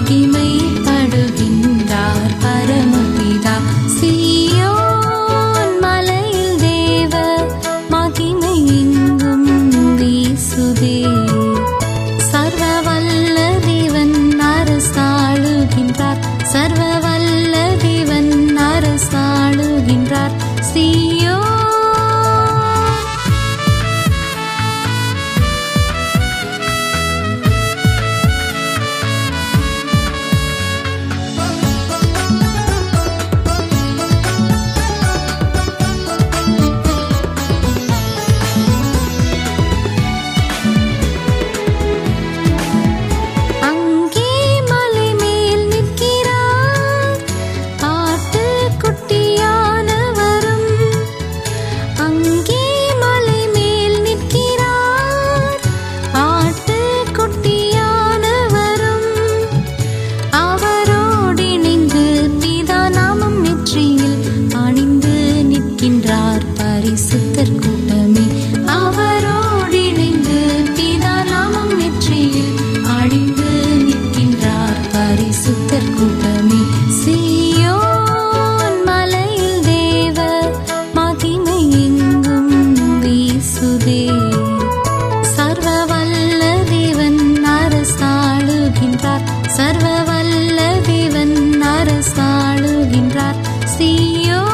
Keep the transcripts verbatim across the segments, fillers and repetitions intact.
மகிமைப்படுகின்றார் பரமபிதா. சீயோன் மலையில் தேவ மகிமை எங்கும் வீசுதே. சர்வ வல்ல தேவன் அரசாளுகின்றார், சர்வ வல்ல தேவன் அரசாளுகின்றார். சீயோன் அங்கே மலை மேல் நிற்கிறார் ஆட்டுக்குட்டியானவரும். அங்கே மலை மேல் நிற்கிறார் ஆட்டுக்குட்டியானவரும். அவரோடிணைந்து பிதா நாமம் நெற்றியில் அணிந்து நிற்கின்றார் பரிசுத்தர் கூட்டமே. அவரோடிணைந்து பிதா நாமம் நெற்றியில் அணிந்து நிற்கின்றார் பரிசுத்தர் கூட்டமே. சீயோன் மலையில் தேவ மகிமை எங்கும் வீசுதே. சர்வ வல்ல தேவன் அரசாளுகின்றார், சர்வ வல்ல தேவன் அரசாளுகின்றார். சீயோன்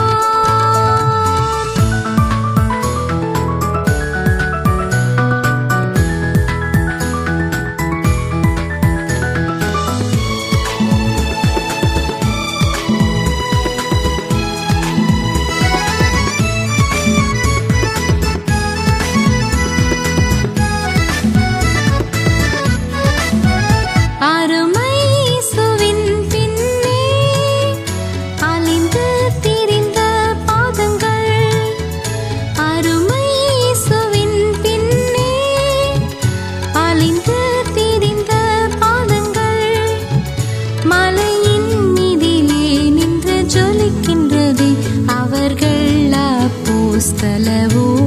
அருமை இயேசுவின் பின்னே அலைந்து திரிந்த பாதங்கள். அருமை இயேசுவின் பின்னே அலைந்து திரிந்த பாதங்கள். மலையின் மீதிலே நின்று ஜொலிக்கின்றது அவர்கள் அப்போஸ்தல